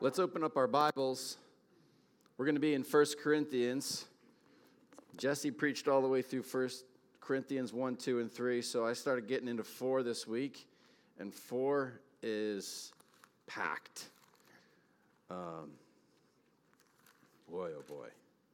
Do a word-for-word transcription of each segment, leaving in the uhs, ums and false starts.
Let's open up our Bibles. We're going to be in First Corinthians. Jesse preached all the way through First Corinthians one, two, and three, so I started getting into four this week, and four is packed. Um, boy, oh boy.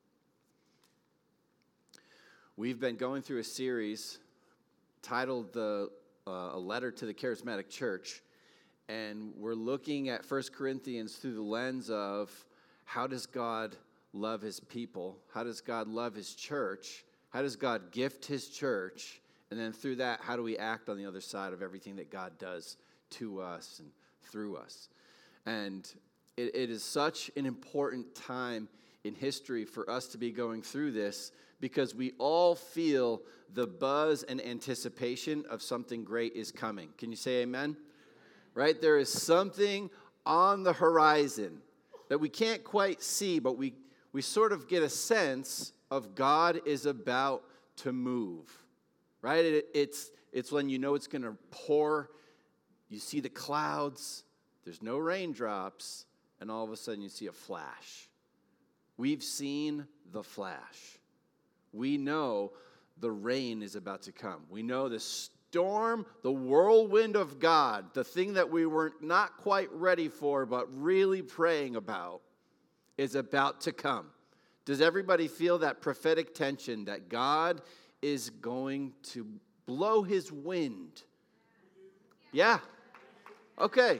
We've been going through a series titled the, uh, A Letter to the Charismatic Church, and we're looking at First Corinthians through the lens of how does God love his people? How does God love his church? How does God gift his church? And then through that, how do we act on the other side of everything that God does to us and through us? And it, it is such an important time in history for us to be going through this because we all feel the buzz and anticipation of something great is coming. Can you say amen? Right? There is something on the horizon that we can't quite see, but we, we sort of get a sense of God is about to move. Right? It, it's, it's when you know it's going to pour. You see the clouds. There's no raindrops. And all of a sudden you see a flash. We've seen the flash. We know the rain is about to come. We know the storm, the whirlwind of God, the thing that we were not quite ready for, but really praying about, is about to come. Does everybody feel that prophetic tension that God is going to blow his wind? Yeah. Okay.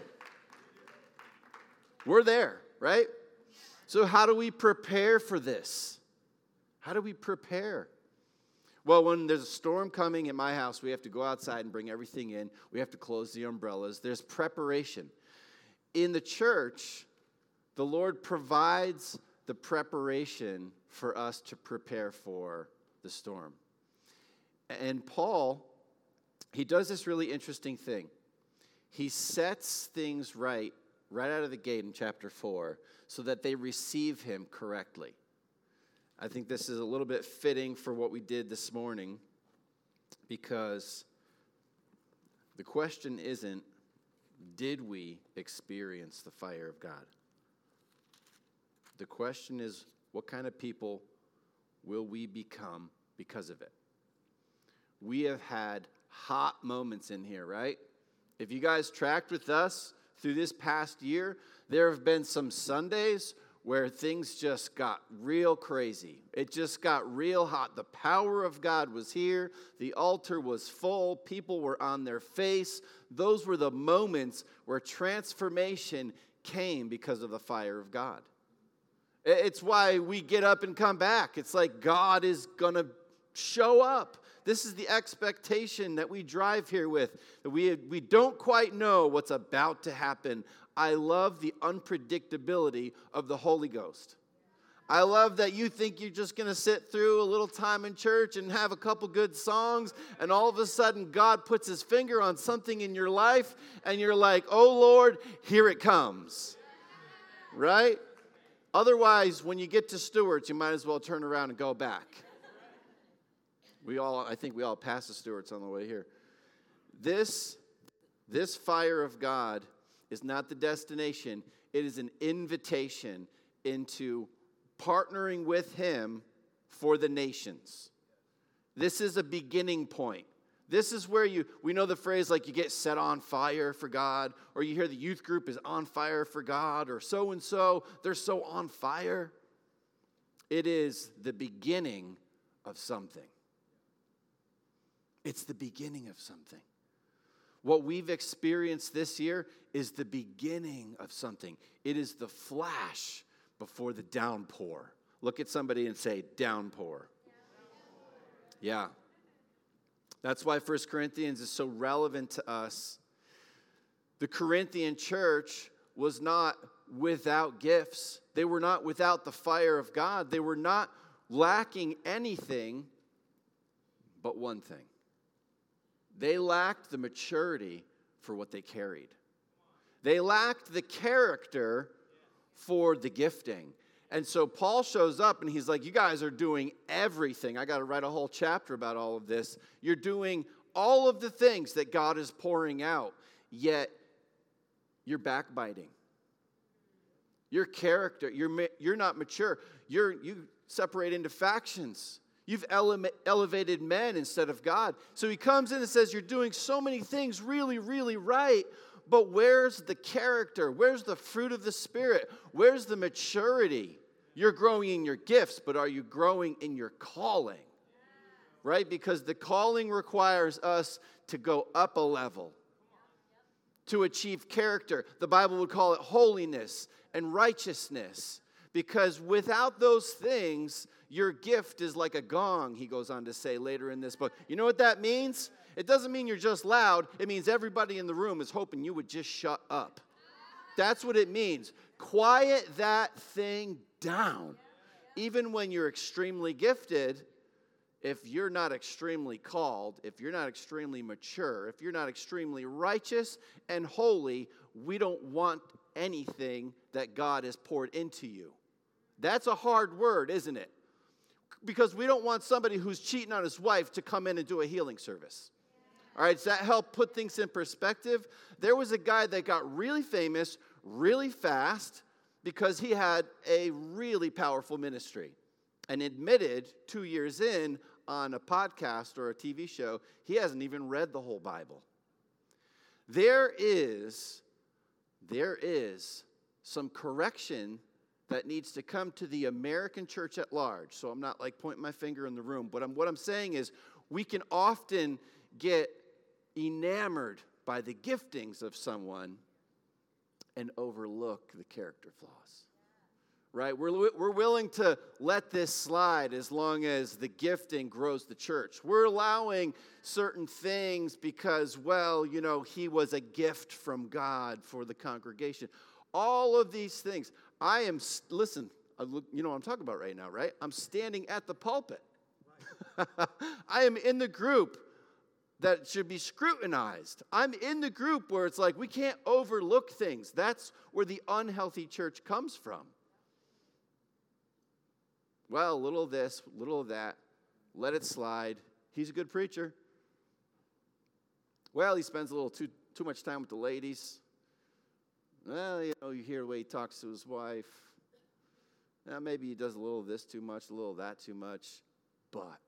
We're there, right? So how do we prepare for this? How do we prepare? Well, when there's a storm coming in my house, we have to go outside and bring everything in. We have to close the umbrellas. There's preparation. In the church, the Lord provides the preparation for us to prepare for the storm. And Paul, he does this really interesting thing. He sets things right, right out of the gate in chapter four, so that they receive him correctly. I think this is a little bit fitting for what we did this morning because the question isn't, did we experience the fire of God? The question is, what kind of people will we become because of it? We have had hot moments in here, right? If you guys tracked with us through this past year, there have been some Sundays where things just got real crazy. It just got real hot. The power of God was here. The altar was full. People were on their face. Those were the moments where transformation came because of the fire of God. It's why we get up and come back. It's like God is going to show up. This is the expectation that we drive here with. That we, we don't quite know what's about to happen. I love the unpredictability of the Holy Ghost. I love that you think you're just going to sit through a little time in church and have a couple good songs, and all of a sudden God puts his finger on something in your life, and you're like, oh Lord, here it comes. Right? Otherwise, when you get to Stewart's, you might as well turn around and go back. We all, I think we all passed the Stewart's on the way here. This, this fire of God is not the destination. It is an invitation into partnering with him for the nations. This is a beginning point. This is where you, we know the phrase like you get set on fire for God, or you hear the youth group is on fire for God, or so-and-so, they're so on fire. It is the beginning of something. It's the beginning of something. What we've experienced this year is the beginning of something. It is the flash before the downpour. Look at somebody and say, downpour. Yeah. That's why First Corinthians is so relevant to us. The Corinthian church was not without gifts. They were not without the fire of God. They were not lacking anything but one thing. They lacked the maturity for what they carried. They lacked the character for the gifting. And so Paul shows up and he's like, you guys are doing everything. I got to write a whole chapter about all of this. You're doing all of the things that God is pouring out, yet you're backbiting. Your character, you're, ma- you're not mature. You're, you separate into factions. You've ele- elevated men instead of God. So he comes in and says, you're doing so many things really, really right, but where's the character? Where's the fruit of the Spirit? Where's the maturity? You're growing in your gifts, but are you growing in your calling? Right? Because the calling requires us to go up a level, to achieve character. The Bible would call it holiness and righteousness. Because without those things, your gift is like a gong, he goes on to say later in this book. You know what that means? It doesn't mean you're just loud. It means everybody in the room is hoping you would just shut up. That's what it means. Quiet that thing down. Even when you're extremely gifted, if you're not extremely called, if you're not extremely mature, if you're not extremely righteous and holy, we don't want anything that God has poured into you. That's a hard word, isn't it? Because we don't want somebody who's cheating on his wife to come in and do a healing service. All right, does that help put things in perspective? There was a guy that got really famous really fast because he had a really powerful ministry and admitted two years in on a podcast or a T V show, he hasn't even read the whole Bible. There is, there is some correction that needs to come to the American church at large. So I'm not like pointing my finger in the room, but I'm, what I'm saying is we can often get enamored by the giftings of someone and overlook the character flaws. Right? We're, we're willing to let this slide as long as the gifting grows the church. We're allowing certain things because, well, you know, he was a gift from God for the congregation. All of these things. I am, listen, you know what I'm talking about right now, right? I'm standing at the pulpit. I am in the group that should be scrutinized. I'm in the group where it's like we can't overlook things. That's where the unhealthy church comes from. Well, a little of this, a little of that. Let it slide. He's a good preacher. Well, he spends a little too too much time with the ladies. Well, you know, you hear the way he talks to his wife. Now, maybe he does a little of this too much, a little of that too much. But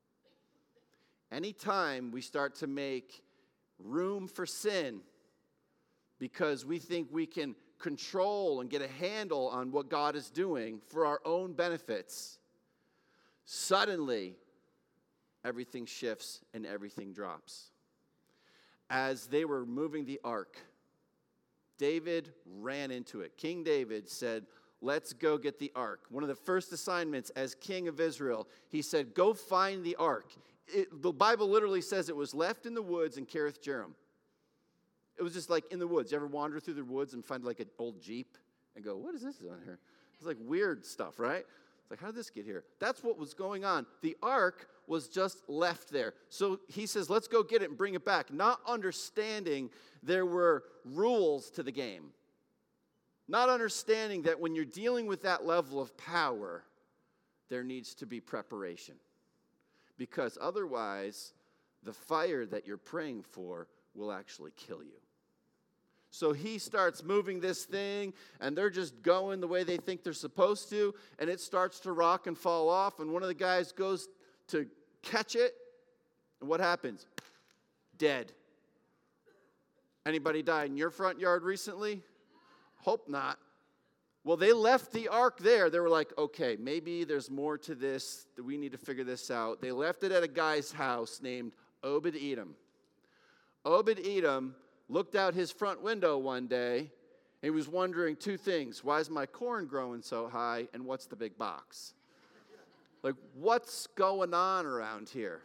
anytime we start to make room for sin because we think we can control and get a handle on what God is doing for our own benefits, suddenly everything shifts and everything drops. As they were moving the ark, David ran into it. King David said, let's go get the ark. One of the first assignments as king of Israel, he said, go find the ark. It, the Bible literally says it was left in the woods in Kiriath Jearim. It was just like in the woods. You ever wander through the woods and find like an old Jeep and go, what is this on here? It's like weird stuff, right? It's like, how did this get here? That's what was going on. The ark was just left there. So he says, let's go get it and bring it back. Not understanding there were rules to the game. Not understanding that when you're dealing with that level of power, there needs to be preparation. Because otherwise, the fire that you're praying for will actually kill you. So he starts moving this thing, and they're just going the way they think they're supposed to, and it starts to rock and fall off, and one of the guys goes to catch it, and what happens? Dead. Anybody died in your front yard recently? Hope not. Well, they left the ark there. They were like, okay, maybe there's more to this. We need to figure this out. They left it at a guy's house named Obed-Edom. Obed-Edom looked out his front window one day, and he was wondering two things. Why is my corn growing so high, and what's the big box? Like, what's going on around here?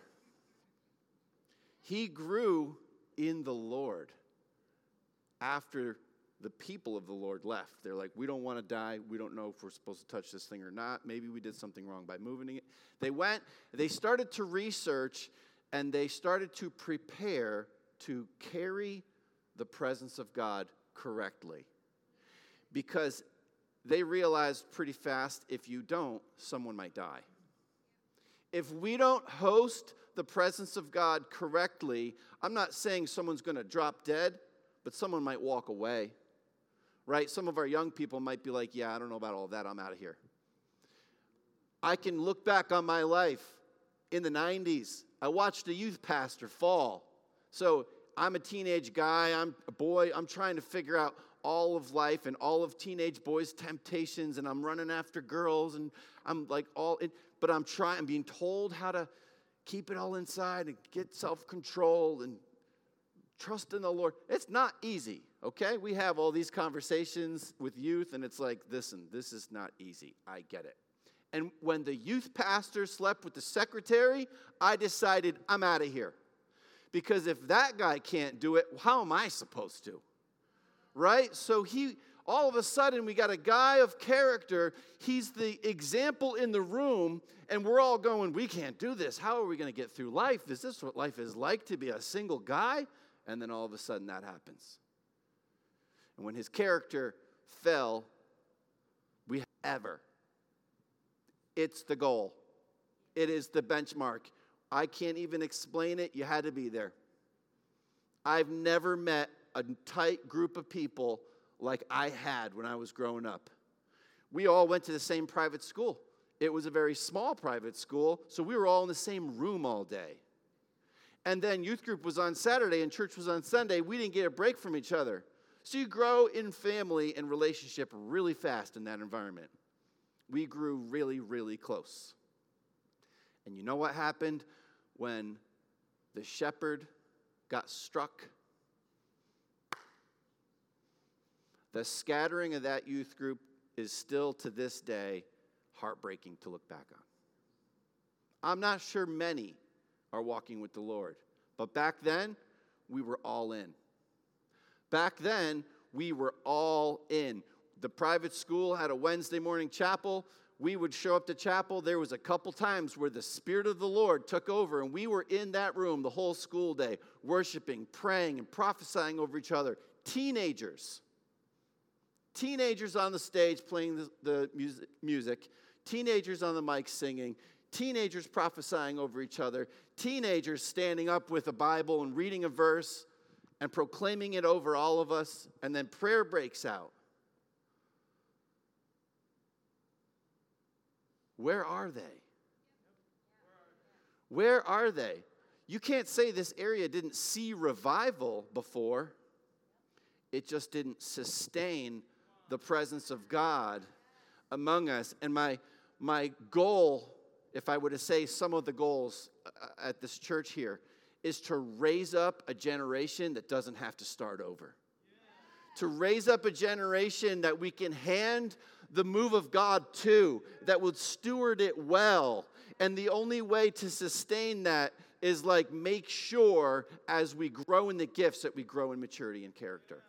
He grew in the Lord after the people of the Lord left. They're like, we don't want to die. We don't know if we're supposed to touch this thing or not. Maybe we did something wrong by moving it. They went, they started to research, and they started to prepare to carry the presence of God correctly. Because they realized pretty fast, if you don't, someone might die. If we don't host the presence of God correctly, I'm not saying someone's going to drop dead, but someone might walk away. right? Some of our young people might be like, yeah, I don't know about all that. I'm out of here. I can look back on my life in the nineties. I watched a youth pastor fall. So I'm a teenage guy. I'm a boy. I'm trying to figure out all of life and all of teenage boys' temptations, and I'm running after girls, and I'm like all in, but I'm trying, I'm being told how to keep it all inside and get self-control and trust in the Lord. It's not easy, okay? We have all these conversations with youth, and it's like, listen, this is not easy. I get it. And when the youth pastor slept with the secretary, I decided I'm out of here. Because if that guy can't do it, how am I supposed to? Right? So he, all of a sudden, we got a guy of character. He's the example in the room, and we're all going, we can't do this. How are we going to get through life? Is this what life is like to be a single guy? And then all of a sudden that happens. And when his character fell, we ever. It's the goal. It is the benchmark. I can't even explain it. You had to be there. I've never met a tight group of people like I had when I was growing up. We all went to the same private school. It was a very small private school, so we were all in the same room all day. And then youth group was on Saturday and church was on Sunday. We didn't get a break from each other. So you grow in family and relationship really fast in that environment. We grew really, really close. And you know what happened when the shepherd got struck? The scattering of that youth group is still to this day heartbreaking to look back on. I'm not sure many are walking with the Lord, but back then, we were all in. Back then, we were all in. The private school had a Wednesday morning chapel. We would show up to chapel. There was a couple times where the Spirit of the Lord took over, and we were in that room the whole school day, worshiping, praying, and prophesying over each other. Teenagers. Teenagers on the stage playing the, the music, music. Teenagers on the mic singing. Teenagers prophesying over each other. Teenagers standing up with a Bible and reading a verse and proclaiming it over all of us. And then prayer breaks out. Where are they? Where are they? You can't say this area didn't see revival before. It just didn't sustain the presence of God among us. And my, my goal, if I were to say some of the goals at this church here, is to raise up a generation that doesn't have to start over. To raise up a generation that we can hand the move of God to, that would steward it well. And the only way to sustain that is like make sure as we grow in the gifts that we grow in maturity and character.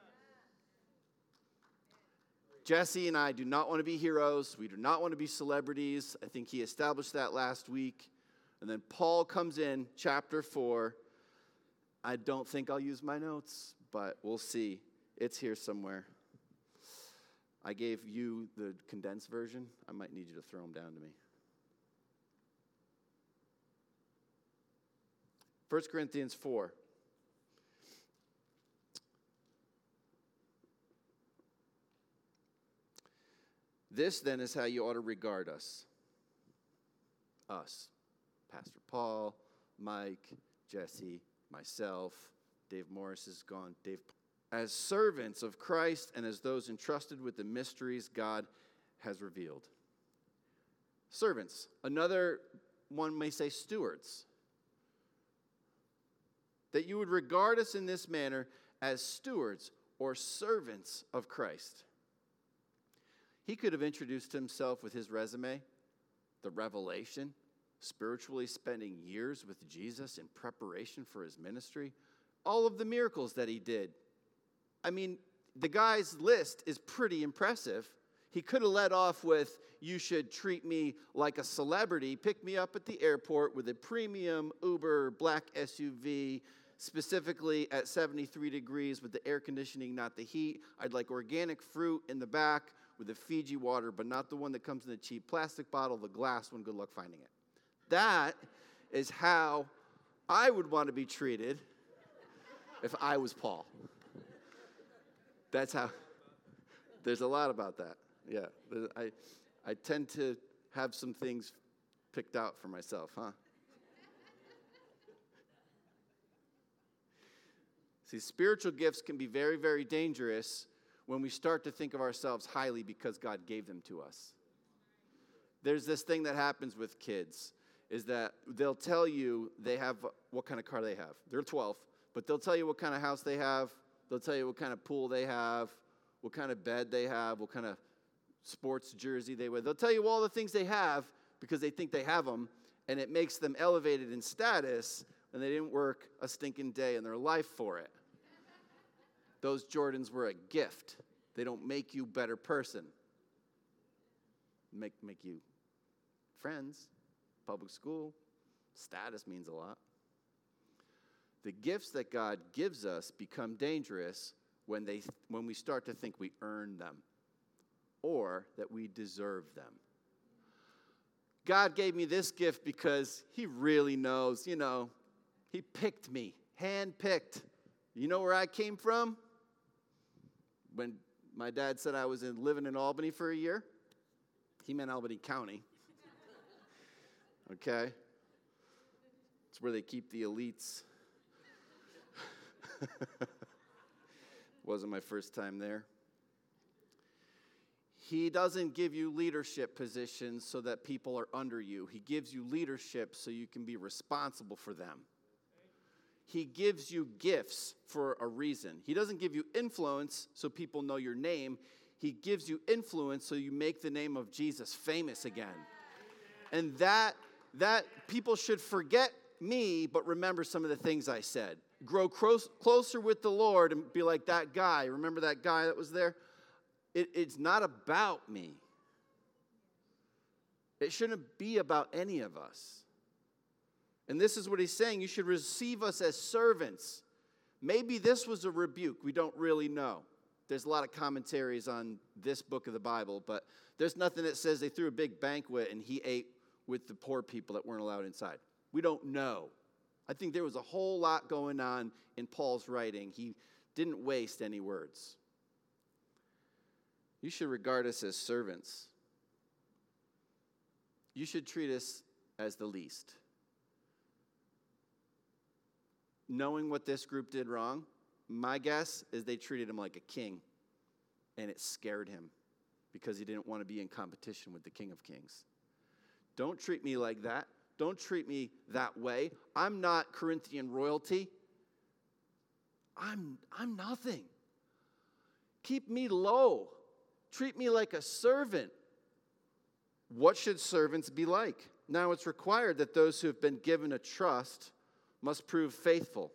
Jesse and I do not want to be heroes. We do not want to be celebrities. I think he established that last week. And then Paul comes in, chapter four. I don't think I'll use my notes, but we'll see. It's here somewhere. I gave you the condensed version. I might need you to throw them down to me. First Corinthians four. This, then, is how you ought to regard us. Us. Pastor Paul, Mike, Jesse, myself, Dave Morris is gone. Dave, as servants of Christ and as those entrusted with the mysteries God has revealed. Servants. Another one may say stewards. That you would regard us in this manner as stewards or servants of Christ. He could have introduced himself with his resume, the revelation, spiritually spending years with Jesus in preparation for his ministry, all of the miracles that he did. I mean, the guy's list is pretty impressive. He could have led off with, you should treat me like a celebrity, pick me up at the airport with a premium Uber black S U V, specifically at seventy-three degrees with the air conditioning, not the heat. I'd like organic fruit in the back with the Fiji water, but not the one that comes in a cheap plastic bottle, the glass one. Good luck finding it. That is how I would want to be treated if I was Paul. That's how. There's a lot about that. Yeah. I, I tend to have some things picked out for myself, huh? See, spiritual gifts can be very, very dangerous when we start to think of ourselves highly because God gave them to us. There's this thing that happens with kids, is that they'll tell you they have what kind of car they have. They're twelve, but they'll tell you what kind of house they have. They'll tell you what kind of pool they have, what kind of bed they have, what kind of sports jersey they wear. They'll tell you all the things they have because they think they have them, and it makes them elevated in status, and they didn't work a stinking day in their life for it. Those Jordans were a gift. They don't make you a better person. Make, make you friends, public school, status means a lot. The gifts that God gives us become dangerous when they when we start to think we earn them or that we deserve them. God gave me this gift because he really knows, you know, he picked me, hand-picked. You know where I came from? When my dad said I was in, living in Albany for a year, he meant Albany County. Okay? It's where they keep the elites. Wasn't my first time there. He doesn't give you leadership positions so that people are under you. He gives you leadership so you can be responsible for them. He gives you gifts for a reason. He doesn't give you influence so people know your name. He gives you influence so you make the name of Jesus famous again. And that that people should forget me, but remember some of the things I said. Grow close, closer with the Lord and be like that guy. Remember that guy that was there? It, it's not about me. It shouldn't be about any of us. And this is what he's saying. You should receive us as servants. Maybe this was a rebuke. We don't really know. There's a lot of commentaries on this book of the Bible, but there's nothing that says they threw a big banquet and he ate with the poor people that weren't allowed inside. We don't know. I think there was a whole lot going on in Paul's writing. He didn't waste any words. You should regard us as servants. You should treat us as the least. Knowing what this group did wrong, my guess is they treated him like a king, and it scared him because he didn't want to be in competition with the King of Kings. Don't treat me like that. Don't treat me that way. I'm not Corinthian royalty. I'm, I'm nothing. Keep me low. Treat me like a servant. What should servants be like? Now it's required that those who have been given a trust must prove faithful.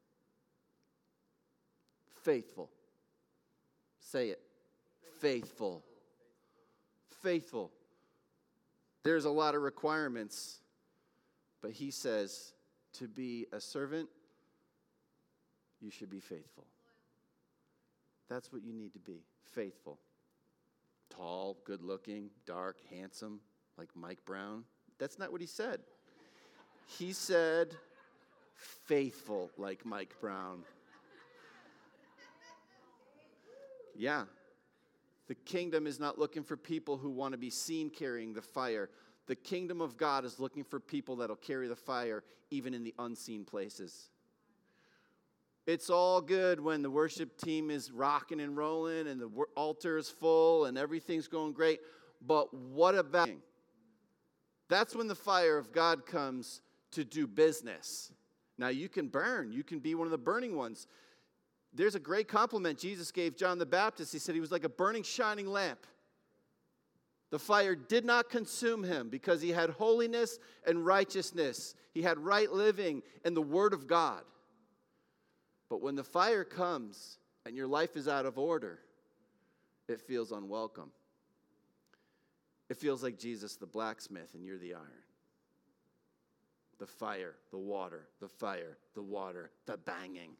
Faithful. Say it. Faithful. Faithful. There's a lot of requirements, but he says to be a servant, you should be faithful. That's what you need to be, faithful. Tall, good-looking, dark, handsome, like Mike Brown. That's not what he said. He said faithful like Mike Brown. Yeah. The kingdom is not looking for people who want to be seen carrying the fire. The kingdom of God is looking for people that'll carry the fire even in the unseen places. It's all good when the worship team is rocking and rolling and the altar is full and everything's going great. But what about? That's when the fire of God comes to do business. Now you can burn. You can be one of the burning ones. There's a great compliment Jesus gave John the Baptist. He said he was like a burning, shining lamp. The fire did not consume him because he had holiness and righteousness. He had right living and the word of God. But when the fire comes and your life is out of order, it feels unwelcome. It feels like Jesus the blacksmith and you're the iron. The fire, the water, the fire, the water, the banging.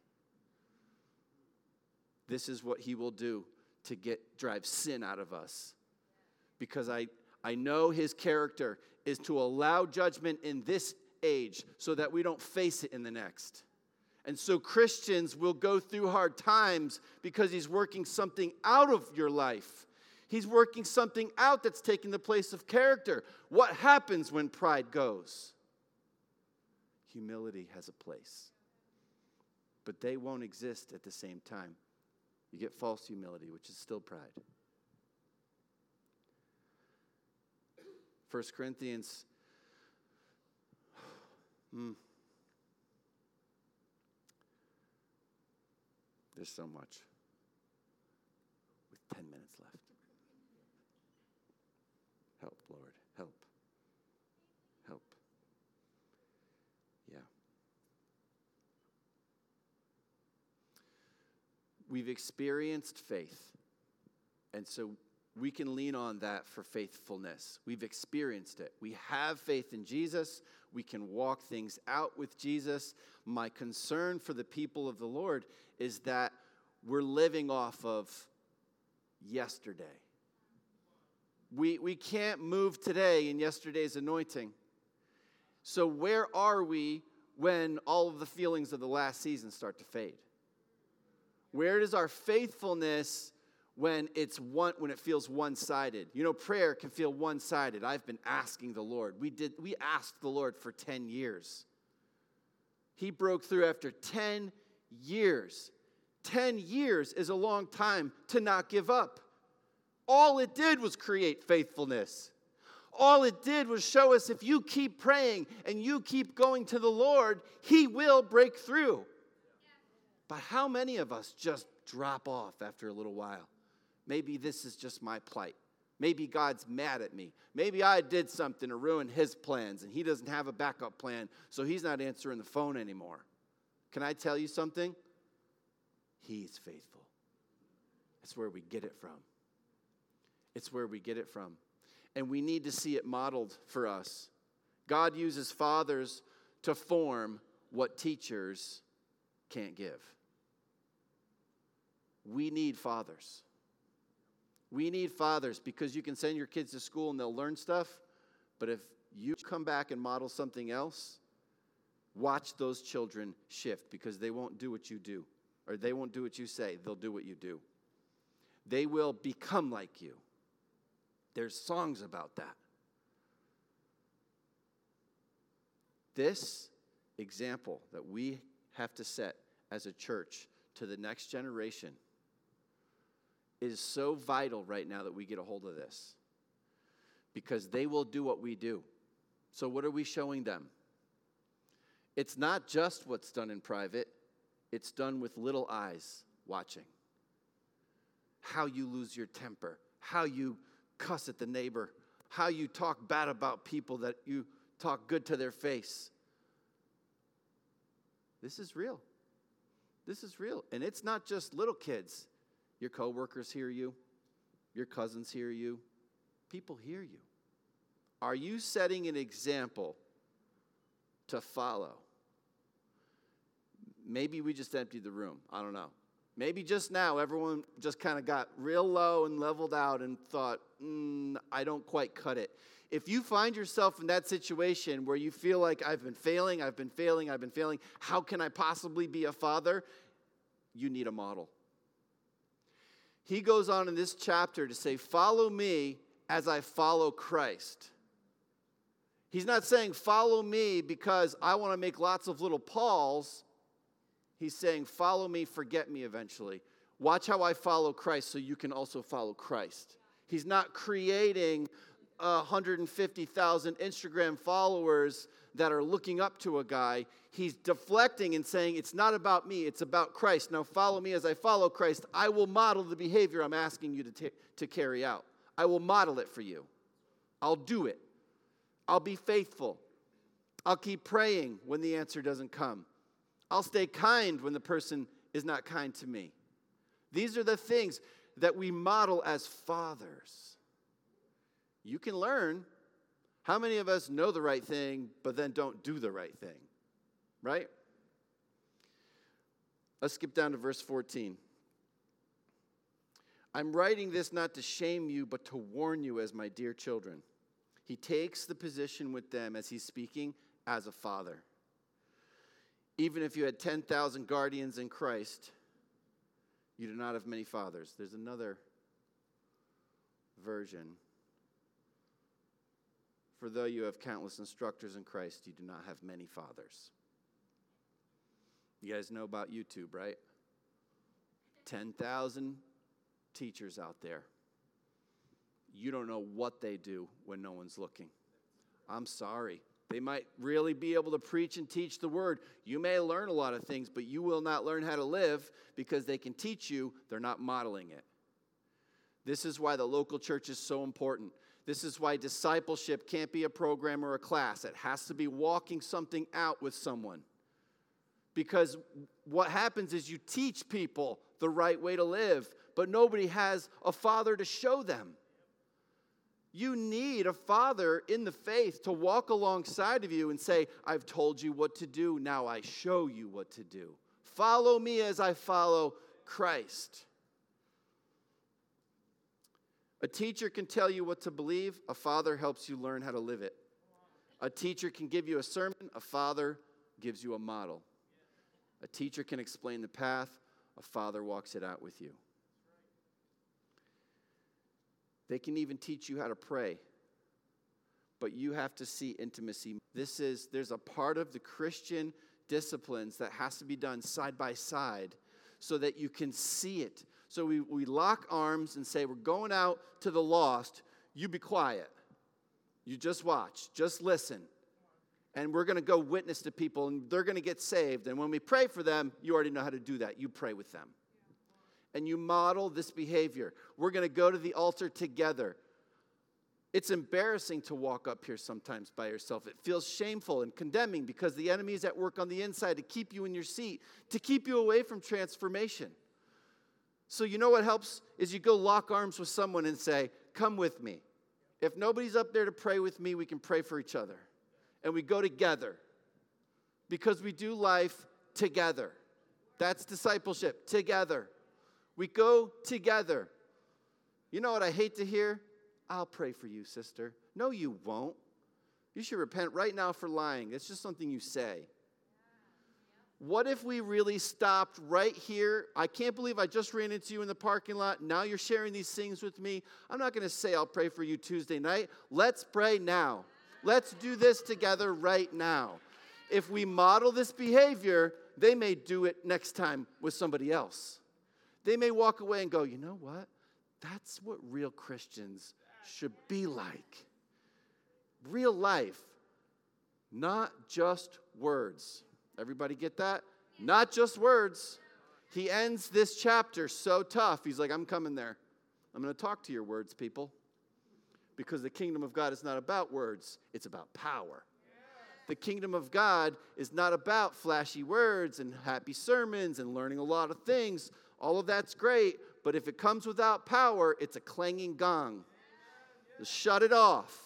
This is what he will do to get drive sin out of us. Because I, I know his character is to allow judgment in this age so that we don't face it in the next. And so Christians will go through hard times because he's working something out of your life. He's working something out that's taking the place of character. What happens when pride goes? Humility has a place. But they won't exist at the same time. You get false humility, which is still pride. First Corinthians. Hmm. There's so much. With ten minutes left. Help, Lord. Help. Help. Yeah. We've experienced faith. And so we can lean on that for faithfulness. We've experienced it. We have faith in Jesus. We can walk things out with Jesus. My concern for the people of the Lord is that we're living off of yesterday. We, we can't move today in yesterday's anointing. So where are we when all of the feelings of the last season start to fade? Where does our faithfulness when it's one when it feels one-sided? You know, prayer can feel one-sided. I've been asking the Lord. We did we asked the Lord for ten years. He broke through after ten years. ten years is a long time to not give up. All it did was create faithfulness. All it did was show us if you keep praying and you keep going to the Lord, he will break through. But how many of us just drop off after a little while? Maybe this is just my plight. Maybe God's mad at me. Maybe I did something to ruin his plans and he doesn't have a backup plan, so he's not answering the phone anymore. Can I tell you something? He's faithful. That's where we get it from. It's where we get it from. And we need to see it modeled for us. God uses fathers to form what teachers can't give. We need fathers. We need fathers because you can send your kids to school and they'll learn stuff, but if you come back and model something else, watch those children shift because they won't do what you do, or they won't do what you say. They'll do what you do. They will become like you. There's songs about that. This example that we have to set as a church to the next generation is so vital right now that we get a hold of this. Because they will do what we do. So what are we showing them? It's not just what's done in private. It's done with little eyes watching. How you lose your temper. How you cuss at the neighbor. How you talk bad about people that you talk good to their face. This is real. This is real. And it's not just little kids. Your coworkers hear you. Your cousins hear you. People hear you. Are you setting an example to follow? Maybe we just emptied the room. I don't know. Maybe just now everyone just kind of got real low and leveled out and thought, mm, I don't quite cut it. If you find yourself in that situation where you feel like I've been failing, I've been failing, I've been failing, how can I possibly be a father? You need a model. He goes on in this chapter to say, follow me as I follow Christ. He's not saying follow me because I want to make lots of little Pauls. He's saying follow me, forget me eventually. Watch how I follow Christ so you can also follow Christ. He's not creating one hundred fifty thousand Instagram followers that are looking up to a guy. He's deflecting and saying, it's not about me, it's about Christ. Now follow me as I follow Christ. I will model the behavior I'm asking you to, t- to carry out. I will model it for you. I'll do it. I'll be faithful. I'll keep praying when the answer doesn't come. I'll stay kind when the person is not kind to me. These are the things that we model as fathers. You can learn. How many of us know the right thing, but then don't do the right thing? Right? Let's skip down to verse fourteen. I'm writing this not to shame you, but to warn you as my dear children. He takes the position with them as he's speaking as a father. Even if you had ten thousand guardians in Christ, you do not have many fathers. There's another version. For though you have countless instructors in Christ, you do not have many fathers. You guys know about YouTube, right? ten thousand teachers out there. You don't know what they do when no one's looking. I'm sorry. They might really be able to preach and teach the word. You may learn a lot of things, but you will not learn how to live because they can teach you. They're not modeling it. This is why the local church is so important. This is why discipleship can't be a program or a class. It has to be walking something out with someone. Because what happens is you teach people the right way to live, but nobody has a father to show them. You need a father in the faith to walk alongside of you and say, I've told you what to do, now I show you what to do. Follow me as I follow Christ. A teacher can tell you what to believe. A father helps you learn how to live it. A teacher can give you a sermon. A father gives you a model. A teacher can explain the path. A father walks it out with you. They can even teach you how to pray. But you have to see intimacy. This is, there's a part of the Christian disciplines that has to be done side by side so that you can see it. So we, we lock arms and say, we're going out to the lost. You be quiet. You just watch. Just listen. And we're going to go witness to people, and they're going to get saved. And when we pray for them, you already know how to do that. You pray with them. And you model this behavior. We're going to go to the altar together. It's embarrassing to walk up here sometimes by yourself. It feels shameful and condemning because the enemy is at work on the inside to keep you in your seat, to keep you away from transformation. So you know what helps is you go lock arms with someone and say, come with me. If nobody's up there to pray with me, we can pray for each other. And we go together because we do life together. That's discipleship, together. We go together. You know what I hate to hear? I'll pray for you, sister. No, you won't. You should repent right now for lying. It's just something you say. What if we really stopped right here? I can't believe I just ran into you in the parking lot. Now you're sharing these things with me. I'm not going to say I'll pray for you Tuesday night. Let's pray now. Let's do this together right now. If we model this behavior, they may do it next time with somebody else. They may walk away and go, you know what? That's what real Christians should be like. Real life, not just words. Everybody get that? Not just words. He ends this chapter so tough. He's like, I'm coming there. I'm going to talk to your words, people. Because the kingdom of God is not about words. It's about power. The kingdom of God is not about flashy words and happy sermons and learning a lot of things. All of that's great. But if it comes without power, it's a clanging gong. Just shut it off.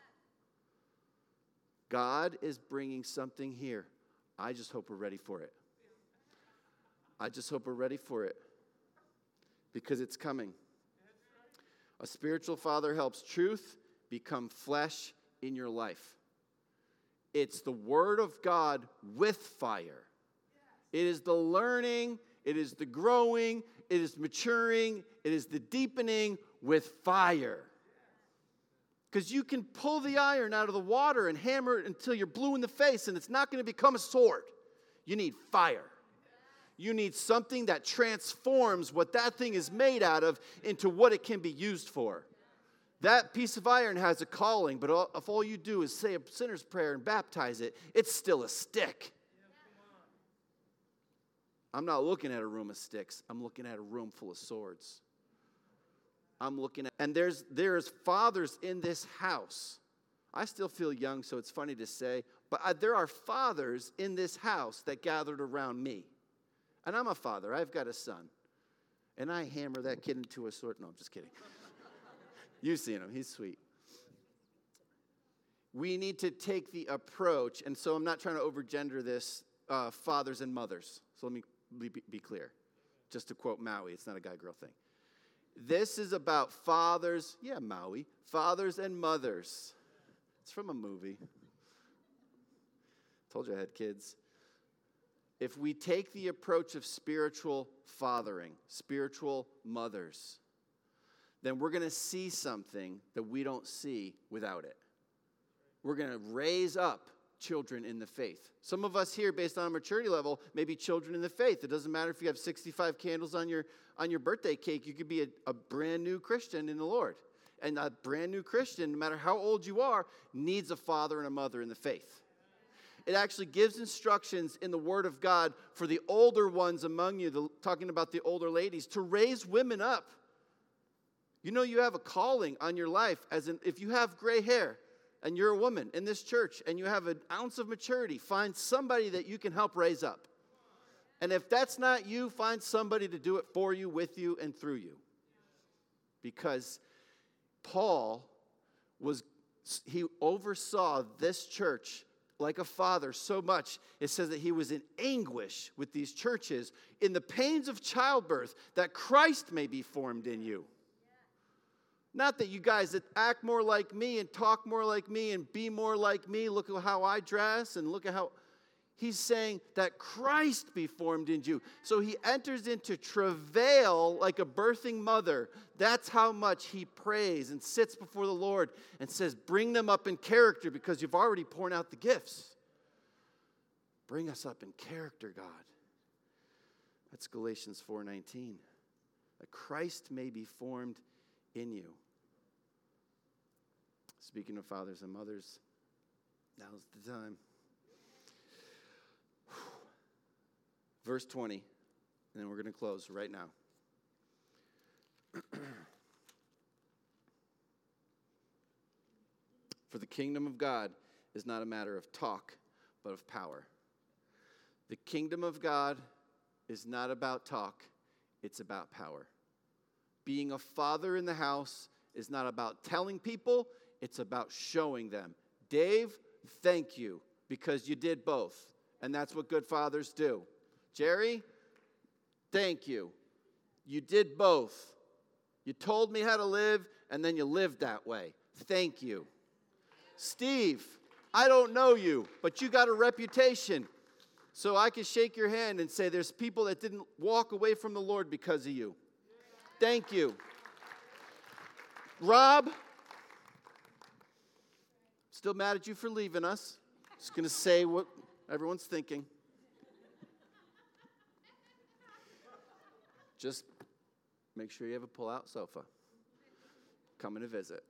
God is bringing something here. I just hope we're ready for it. I just hope we're ready for it. Because it's coming. A spiritual father helps truth become flesh in your life. It's the word of God with fire. It is the learning, it is the growing, it is maturing, it is the deepening with fire. Because you can pull the iron out of the water and hammer it until you're blue in the face and it's not going to become a sword. You need fire. You need something that transforms what that thing is made out of into what it can be used for. That piece of iron has a calling, but if all you do is say a sinner's prayer and baptize it, it's still a stick. I'm not looking at a room of sticks. I'm looking at a room full of swords. I'm looking at, and there's there's fathers in this house. I still feel young, so it's funny to say, but I, there are fathers in this house that gathered around me. And I'm a father. I've got a son. And I hammer that kid into a sword. No, I'm just kidding. You've seen him. He's sweet. We need to take the approach, and so I'm not trying to overgender this, uh, fathers and mothers. So let me be, be clear. Just to quote Maui, it's not a guy-girl thing. This is about fathers, yeah, Maui, fathers and mothers. It's from a movie. Told you I had kids. if we take the approach of spiritual fathering, spiritual mothers, then we're going to see something that we don't see without it. We're going to raise up children in the faith. Some of us here, based on our maturity level, may be children in the faith. It doesn't matter if you have sixty-five candles on your on your birthday cake. You could be a, a brand new Christian in the Lord. And a brand new Christian, no matter how old you are, needs a father and a mother in the faith. It actually gives instructions in the Word of God for the older ones among you, the, talking about the older ladies, to raise women up. You know you have a calling on your life. As in, if you have gray hair and you're a woman in this church and you have an ounce of maturity, find somebody that you can help raise up. And if that's not you, find somebody to do it for you, with you, and through you. Because Paul was, he oversaw this church like a father so much. It says that he was in anguish with these churches in the pains of childbirth, that Christ may be formed in you. Not that you guys that act more like me and talk more like me and be more like me. Look at how I dress and look at how... He's saying that Christ be formed in you. So he enters into travail like a birthing mother. That's how much he prays and sits before the Lord and says, bring them up in character, because you've already poured out the gifts. Bring us up in character, God. That's Galatians four nineteen. That Christ may be formed in you. Speaking of fathers and mothers, now's the time. Verse twenty, and then we're going to close right now. For the kingdom of God is not a matter of talk, but of power. The kingdom of God is not about talk, it's about power. Being a father in the house is not about telling people, it's about showing them. Dave, thank you, because you did both. And that's what good fathers do. Jerry, thank you. You did both. You told me how to live, and then you lived that way. Thank you. Steve, I don't know you, but you got a reputation. So I can shake your hand and say there's people that didn't walk away from the Lord because of you. Thank you. Rob, still mad at you for leaving us. Just going to say what everyone's thinking. Just make sure you have a pull-out sofa. Coming to visit.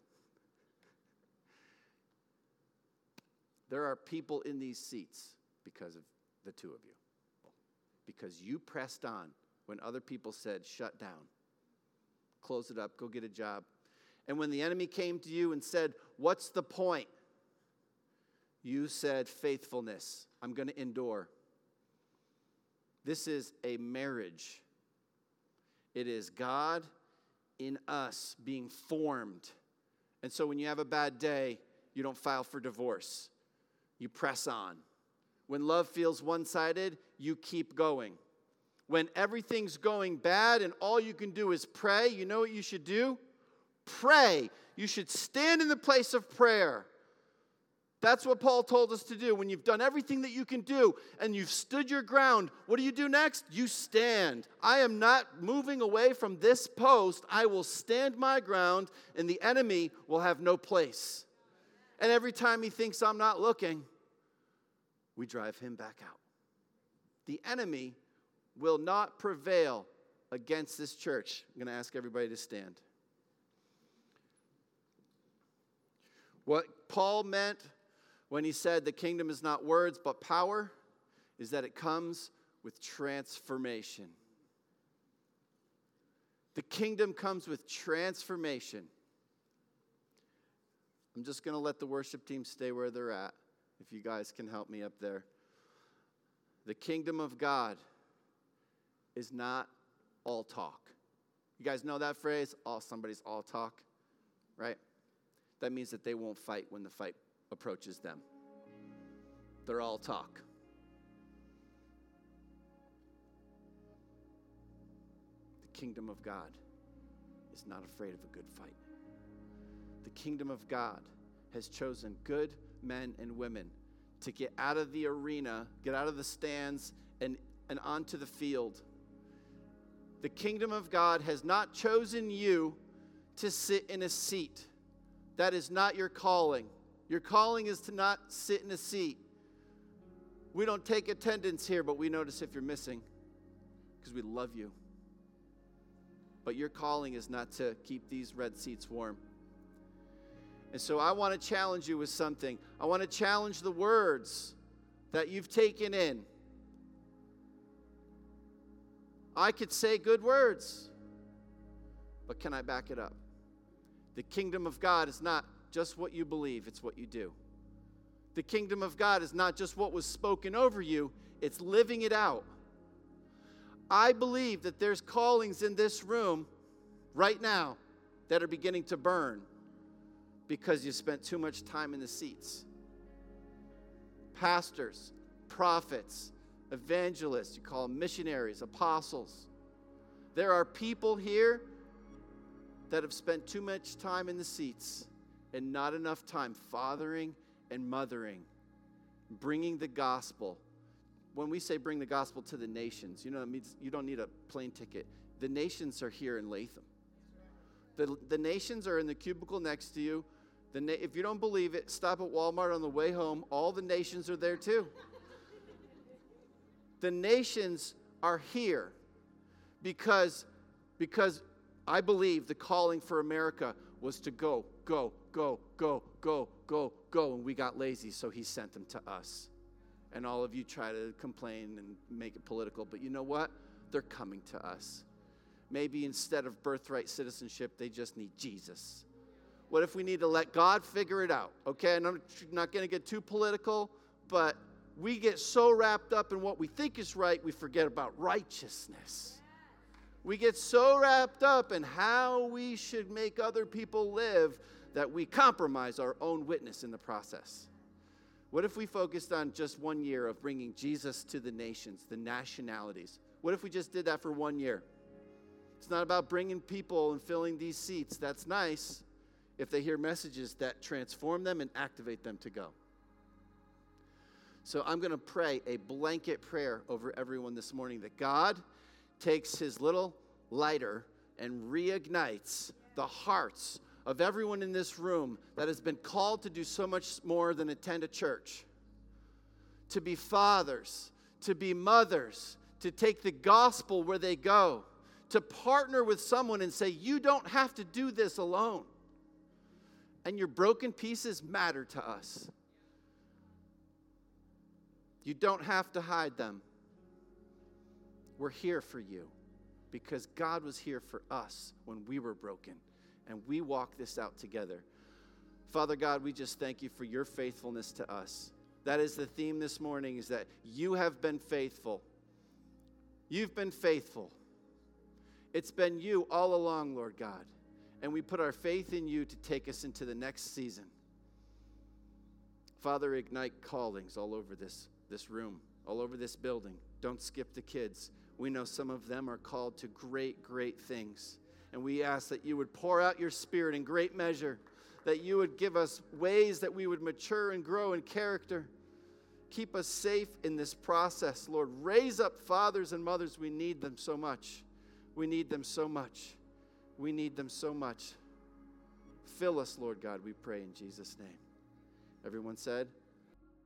There are people in these seats because of the two of you. Because you pressed on when other people said, shut down. Close it up, go get a job. And when the enemy came to you and said, what's the point? You said, faithfulness. I'm going to endure. This is a marriage. It is God in us being formed. And so when you have a bad day, you don't file for divorce. You press on. When love feels one-sided, you keep going. When everything's going bad and all you can do is pray, you know what you should do? Pray. You should stand in the place of prayer. That's what Paul told us to do. When you've done everything that you can do and you've stood your ground, what do you do next? You stand. I am not moving away from this post. I will stand my ground, and the enemy will have no place. And every time he thinks I'm not looking, we drive him back out. The enemy will not prevail against this church. I'm going to ask everybody to stand. What Paul meant when he said the kingdom is not words but power is that it comes with transformation. The kingdom comes with transformation. I'm just going to let the worship team stay where they're at, if you guys can help me up there. The kingdom of God is not all talk. You guys know that phrase? All somebody's all talk, right? That means that they won't fight when the fight approaches them. They're all talk. The kingdom of God is not afraid of a good fight. The kingdom of God has chosen good men and women to get out of the arena, get out of the stands, and, and onto the field. The kingdom of God has not chosen you to sit in a seat. That is not your calling. Your calling is to not sit in a seat. We don't take attendance here, but we notice if you're missing because we love you. But your calling is not to keep these red seats warm. And so I want to challenge you with something. I want to challenge the words that you've taken in. I could say good words, but can I back it up? The kingdom of God is not just what you believe, it's what you do. The kingdom of God is not just what was spoken over you, it's living it out. I believe that there's callings in this room right now that are beginning to burn because you spent too much time in the seats. Pastors, prophets, evangelists, you call them missionaries, apostles. There are people here that have spent too much time in the seats and not enough time fathering and mothering, bringing the gospel. When we say bring the gospel to the nations, you know, it means you don't need a plane ticket. The nations are here in Latham. The, the nations are in the cubicle next to you. The na- if you don't believe it, stop at Walmart on the way home. All the nations are there too. The nations are here because, because I believe the calling for America was to go, go, go, go, go, go, go, and we got lazy, so he sent them to us. And all of you try to complain and make it political, but you know what? They're coming to us. Maybe instead of birthright citizenship, they just need Jesus. What if we need to let God figure it out? Okay, and I'm not going to get too political, but we get so wrapped up in what we think is right, we forget about righteousness. We get so wrapped up in how we should make other people live that we compromise our own witness in the process. What if we focused on just one year of bringing Jesus to the nations, the nationalities? What if we just did that for one year? It's not about bringing people and filling these seats. That's nice if they hear messages that transform them and activate them to go. So I'm going to pray a blanket prayer over everyone this morning that God takes his little lighter and reignites the hearts of everyone in this room that has been called to do so much more than attend a church. To be fathers, to be mothers, to take the gospel where they go, to partner with someone and say, you don't have to do this alone. And your broken pieces matter to us. You don't have to hide them. We're here for you because God was here for us when we were broken, and we walk this out together. Father God, we just thank you for your faithfulness to us. That is the theme this morning, is that you have been faithful. You've been faithful. It's been you all along, Lord God, and we put our faith in you to take us into the next season. Father, ignite callings all over this, this room, all over this building. Don't skip the kids. We know some of them are called to great, great things. And we ask that you would pour out your Spirit in great measure, that you would give us ways that we would mature and grow in character. Keep us safe in this process, Lord. Raise up fathers and mothers. We need them so much. We need them so much. We need them so much. Fill us, Lord God, we pray in Jesus' name. Everyone said?